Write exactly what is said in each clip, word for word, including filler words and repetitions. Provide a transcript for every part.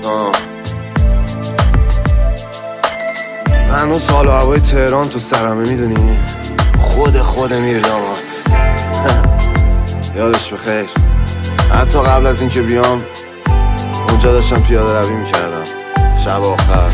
آه. هنوز حال و هوای تهران تو سرمه میدونی، خود خود میر داماد یادش بخیر. حتی قبل از این که بیام اونجا داشتم پیاده روی میکردم شب آخر.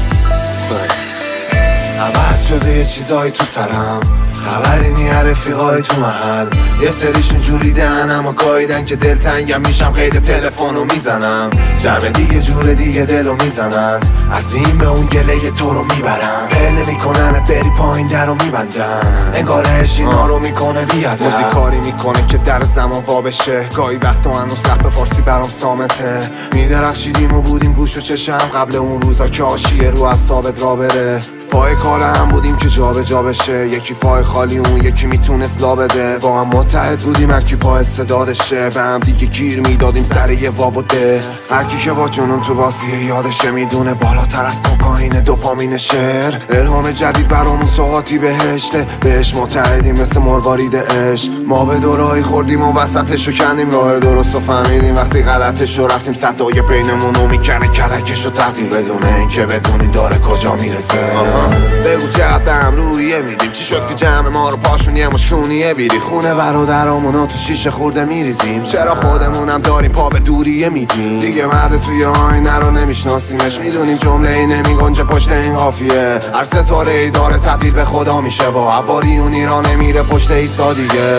عوض شده یه چیزایی تو سرم، خبری نی رفیقای تو محل. یه سریشون جوریدن اما گاییدن که دلتنگم میشم، قید تلفنو میزنم. جمع دیگه جور دیگه دلو میزنن، از این به اون گله تو رو میبرن. بله میکنن بری پایین در رو میبندن، انگار عشق اینا رو میکنه بیادب. موزیک کاری میکنه که در زمان وا بشه، گاهی وقتا هنوز رپ فارسی برام صامته. میدرخشیدیم و بودیم گوش و چشم قبل اون روزا که آشیه رو اعصابت را بره. پای کار هم بودیم که جا به جا بشه، یکی پای خالی اون یکی میتونست لا بده. با هم متحد بودیم هرکی پا استعدادشه، به هم دیگه گیر میدادیم سر یه واو و ده. هرکی که با جنون تو بازیه یادشه، میدونه بالاتر از کوکائین دوپامین شعر. الهام جدید برامون سوغاتی بهشته، بهش متحدیم مثل مروارید عشق. ما به دورایی خوردیم و وسطشو کندیم، راه درستو فهمیدیم وقتی غلطشو رفتیم. صدای بینمونو میکنه کلکشو تقدیر، بدونه این که بدونیم داره کجا میرسه. بگو چقدر هم رویه میدیم، چی شد که جمع ما رو پاشونیه مشونیه بیری. خونه برادرامونو تو شیشه خورده میریزیم، چرا خودمونم داریم پا به دوریه میدیم. دیگه مرد توی آینه رو نمیشناسیمش، میدونیم جمله ای نمیگنجه پشت این قافیه. هر ستاره ای داره تبدیل به خدا میشه، با عباریونی را نمیره پشت ایسا دیگه.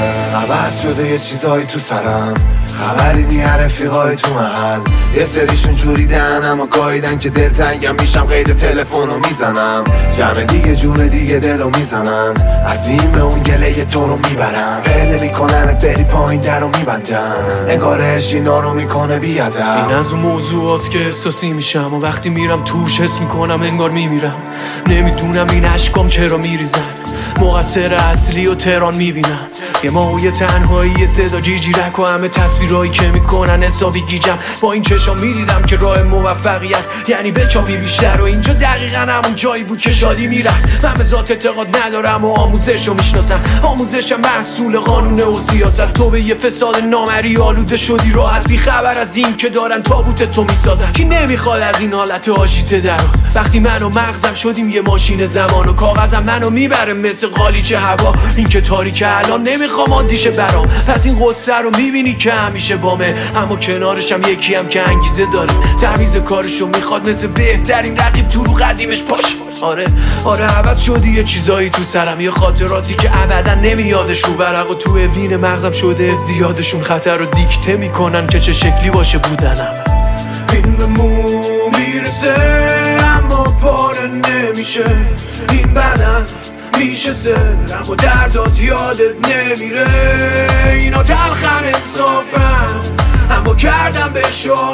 عوض شده یه چیزایی تو سرم، خبری نی رفیقای تو محل. یه سریشون جوریدن اما گاییدن که دلتنگم میشم، قید تلفنو میزنم. جمع دیگه جور دیگه دلو میزنن، از این به اون گله تو رو میبرن. بله میکننت بری پایین در رو میبندن، انگار عشق اینا رو میکنه بیادب. این از اون موضوع هست که احساسی میشم و وقتی میرم توش حس میکنم انگار میمیرم. نمیدونم این عشقام چرا میریزن، مقصر اصلی و تهران میبینم. یه ماهوی تنهایی صدا جیجیرک و همه تصویرهایی که میکنن حسابی گیجم. با این چشام میدیدم که راه موفقیت یعنی بچاوی بیشتر، و اینجا دقیقا همون جایی بود که شادی میرفت. من به ذات اعتقاد ندارم و آموزش رو میشناسم، آموزشم محصول قانون و سیاست. تو به یه فساد نامری آلوده شدی راحت، بی خبر از این که دارن تابوت تو میسازن. کی نمیخواد از این حالت آژیته درات؟ وقتی من و مغزم شدیم یه ماشین زمان و کاغذم منو میبره مثل قالیچه هوا. این که تاریکه الان نمیخوام عادیشه برام، پس این قصه رو میبینی که همیشه بامه. اما کنارشم یکی هم که انگیزه داره، تمیز کارشو میخواد مثل بهترین رقیب تو رو قدیمش باشه. آره آره عوض شدی یه چیزایی تو سرم، یه خاطراتی که ابدا نمیادشون. ورق و تو وین مغزم شده ازدیادشون، خطر رو دیکته میکنن که چه شکلی باشه بودنم. این به مو میرسه اما پاره نمیشه، این بدن میشه سر اما دردات یادت نمیره. اینا تلخن انصافم اما کردم به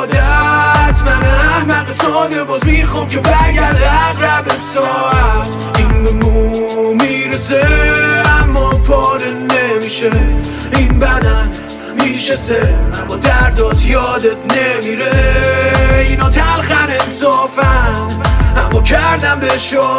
شادت. من احمق ساده باز میخوام که برگرده اقرب ساعت. این به مو میرسه اما پاره نمیشه، این بدن میشه سر اما دردات یادت نمیره. اینا تلخن انصافم اما کردم به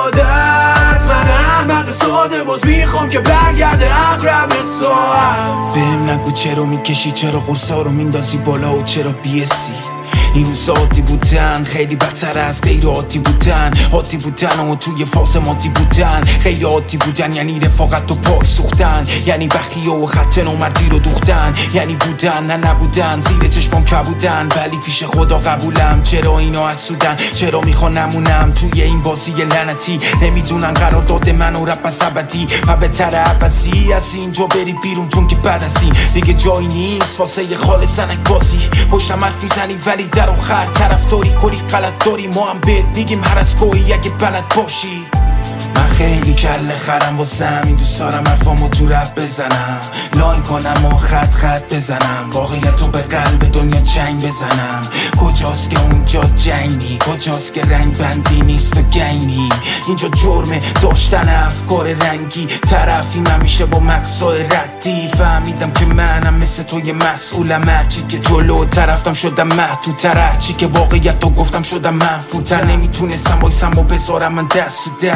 شادت. من احمق ساده باز میخوام که برگرده اقرب ساعت. بهم نگو چرا میکشی، چرا قرصا رو میندازی بالا و چرا بیسی. این روزا عادی بودن خیلی بدتر از غیر عادی بودن. عادی بودن اما توی فاز مادی بودن، غیر عادی بودن یعنی رفاقت و پاک سوختن، یعنی بخیه و خط نامردی رو دوختن، یعنی بودن نه نبودن، زیر چشمام کبودن ولی پیش خدا قبولم. چرا اینا حسودن، چرا میخوان نمونم توی این بازی لعنتی. نمیدونن قرار داده من و رپ از ابدی و بهتر عباسی از اینجا بری بیرون چون که بعد از این دیگه جایی نیست واسه خال سنک بازی. پشتم حرف میزنی ولی در آخر طرفداری کلی غلط داری. ما هم بهت میگیم هر از گاهی اگه بلد باشی. من خیلی کله خرم واسم، این دوست دارم حرفامو تو رپ بزنم، لاین کنم و خط خط بزنم، واقعیتو به قلب دنیا جنگ بزنم. کجاست که اونجا جنگ نی، کجاست که رنگ بندی نیست و گینی. اینجا جرمه داشتن افکار رنگی، طرفیم همیشه با مقصای ردی. فهمیدم که منم مثل توی مسئولم، هرچی که جلو طرفتم شدم محدودتر، هرچی که واقعیتو گفتم شدم منفورتر. نمیتونستم وایسم و بذارم من دست تو دست، حالا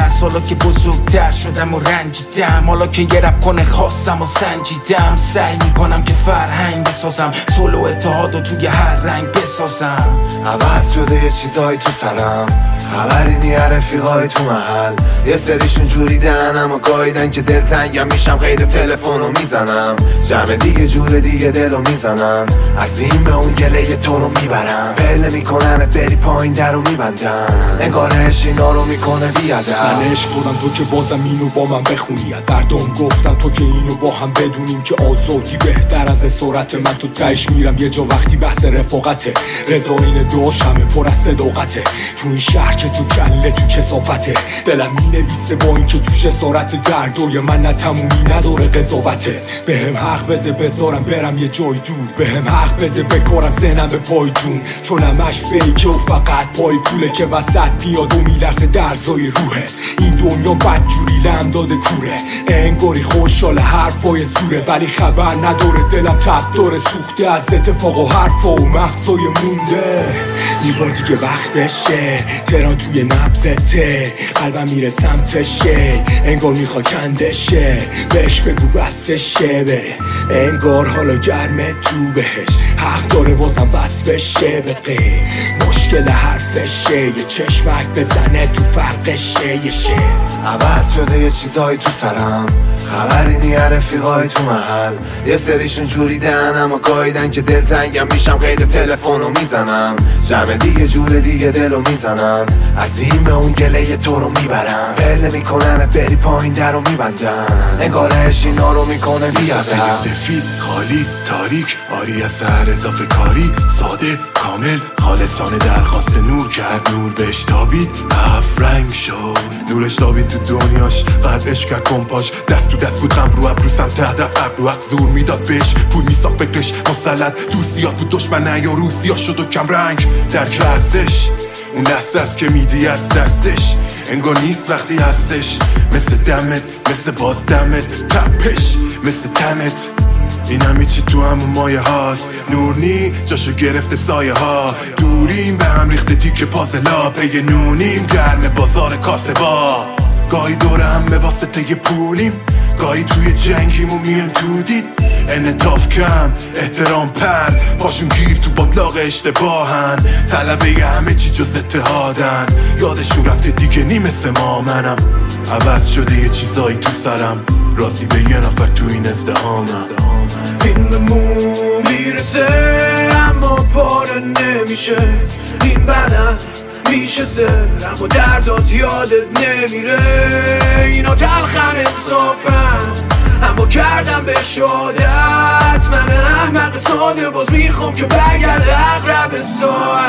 که بزرگتر شدم و رنجیدم، حالا که یه رپ کنه خواستم و سنجیدم. سعی میکنم که فرهنگ بسازم، صلح و اتحاد و توی هر رنگ بسازم. عوض شده یه چیزایی تو سرم، خبری نی رفیقای تو محل. یه سریشون جوریدن اما گاییدن که دلتنگم میشم، قید تلفن رو میزنم. جمع دیگه جور دیگه دل رو میزنن، از این به اون گله تو رو میبرن. بله میکننت بری پایین در رو میبندن، انگار عشق اینا رو میکنه بیادر. من عشق بودم تو که بازم اینو با من بخونی، دردم گفتم تو که اینو با هم بدونیم که آزادی بهتر از اسارت. من تو تهش میرم یه جا وقتی بحث رفاقته، رضا این داشمه پر از صداقته. تو این شهر که تو کله تو کسافته، دلم مینویسه با این که توش اسارت. دردوی من نه تمومی نداره قضاوته. بهم حق بده بذارم برم یه جای دور، بهم حق بده بکارم ذهنم به پای جون. چون همش فیکه و فقط پای پوله که وسط بیاد و میلرزه درزای روحت. این دنیا بدجوری لم داده کوره، انگاری خوشحال حرفای سوره، ولی خبر نداره دلم تب داره سوخته از اتفاق و حرفا و مغزای مونده. این بار دیگه وقتشه، تهران توی نبضته، قلبم میره سمتشه، انگار میخوا کندشه. بهش بگو بستشه بره، انگار حالا گرمه تو بهش. حق داره بازم بس بشه به غیر، مشکل حرفشه. یه چشمک بزنه تو فرقشه یه شه. عوض شده یه چیزایی تو سرم، خبری نی رفیقای تو محل. یه سریشون جوریدن اما گاییدن که دلتنگم میشم، قید تلفن رو میزنم. جمع دیگه جور دیگه دل رو میزنن، از این به اون گله تو رو میبرن. بله میکننت بری پایین در رو میبندن، انگار عشق اینا رو میکنه بیادر. سفید خالی تاریک آری از سر اضافه کاری، ساده کامل خالصانه درخواست نور کرد. نور بهش تابید هفت رنگ شد، نورش تابید تو دنیاش، قلبش کرد کمپاش. دست تو دست بود غم رو ابرو سمت هدف، عقل و حق زور میداد بهش، پول میساخت فکرش مسلط. دوستیات بود دشمن یا روسیا شد و کم رنگ در ارزش. اون دست است که میدی از دستش، انگار نیست وقتی هستش. مثل دمت مثل باز دمت، تپش مثل تنت. این همی چی تو همون مایه هاست، نور نی جاشو گرفته سایه ها. دوریم به هم ریخته تیک پازلا، پی نونیم گرم بازار کاسبا. گاهی دور همه واسطه پولیم، گاهی توی جنگیم و میم تو دید. انعطاف کم احترام پر، پاشون گیر تو باطلاق اشتباهن. طلبه همه چی جز اتحادن، یادشون رفته دیگه نی مثل ما. منم عوض شده یه چیزایی تو سرم، راضی به یه نفر تو این ازدهامم. این به مو میرسه اما پاره نمیشه، این بدن میشه سر اما دردات یادت نمیره. اینا تلخن انصافن اما کردم به شادت. من احمق ساده باز میخوام که برگرده اقرب ساعت.